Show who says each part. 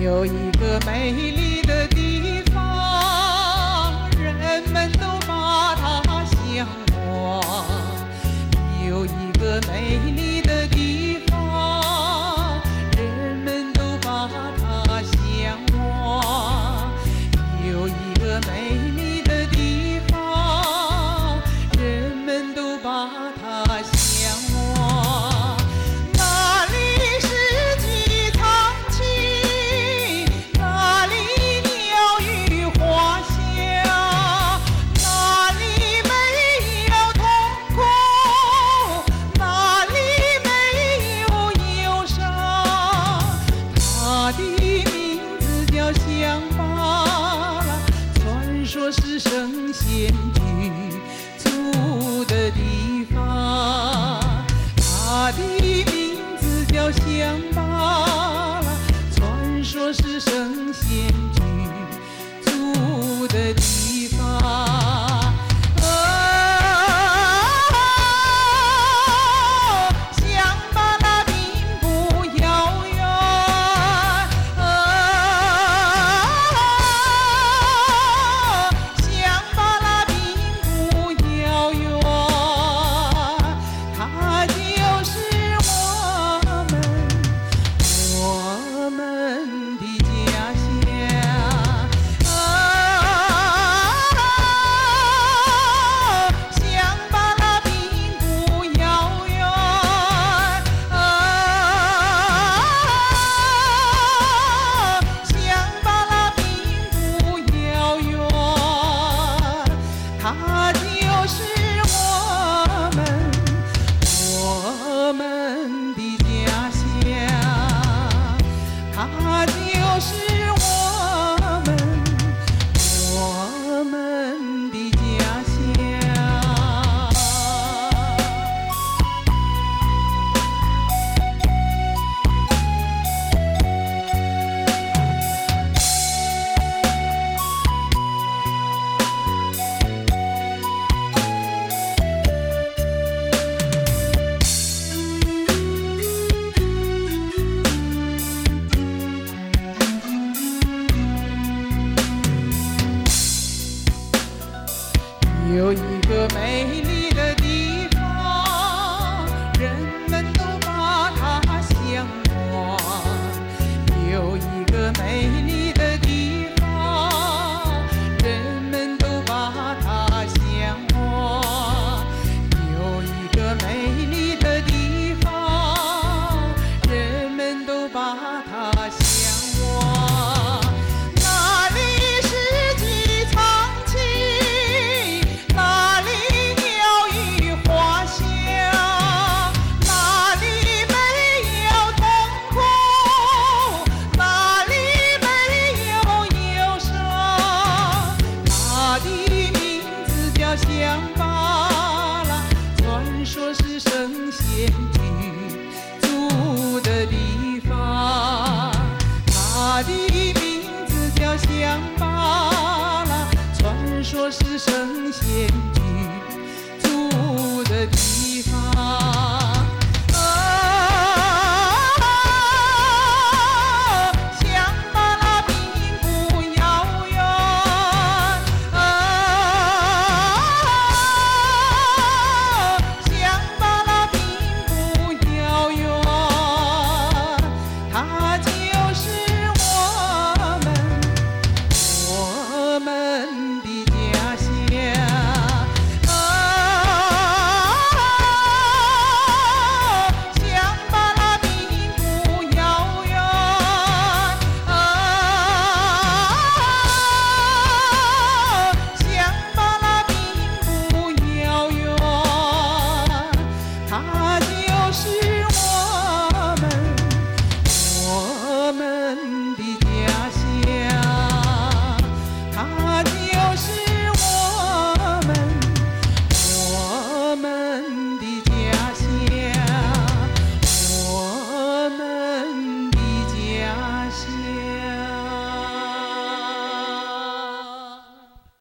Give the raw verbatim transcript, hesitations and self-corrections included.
Speaker 1: 有一个美丽的地方，人们都把它向往。有一个美丽的地方，人们都把它向往。有一个美丽的地方，人们都把它向往。那里四季常青，那里鸟语花香，那里没有痛苦，那里没有忧伤。它的名字叫乡巴拉，传说是圣贤居住的地方。它的名字叫乡巴拉，传说是圣贤居住的地方。乡巴拉并不遥远，乡巴拉并不遥远，它就是我们我们的家乡。乡巴拉并不遥远，乡巴拉并不遥远，它就是我们我们的家乡，它就是我们我们的家乡。有一个美丽的地方，人们都把它向往。有一个美丽的地方，人们都把它向往。有一个美丽的地方，人们都把它向往。那里四季常青，那里鸟语花香，那里没有痛苦，那里没有忧伤。它的名字叫乡巴拉，传说是圣贤居住的地方。它的名字叫乡巴拉，传说是圣贤居住的地方。乡巴拉并不遥远，乡巴拉并不遥远，它就是我们我们的家乡。乡巴拉并不遥远，乡巴拉并不遥远，它就是我们我们的家乡，它就是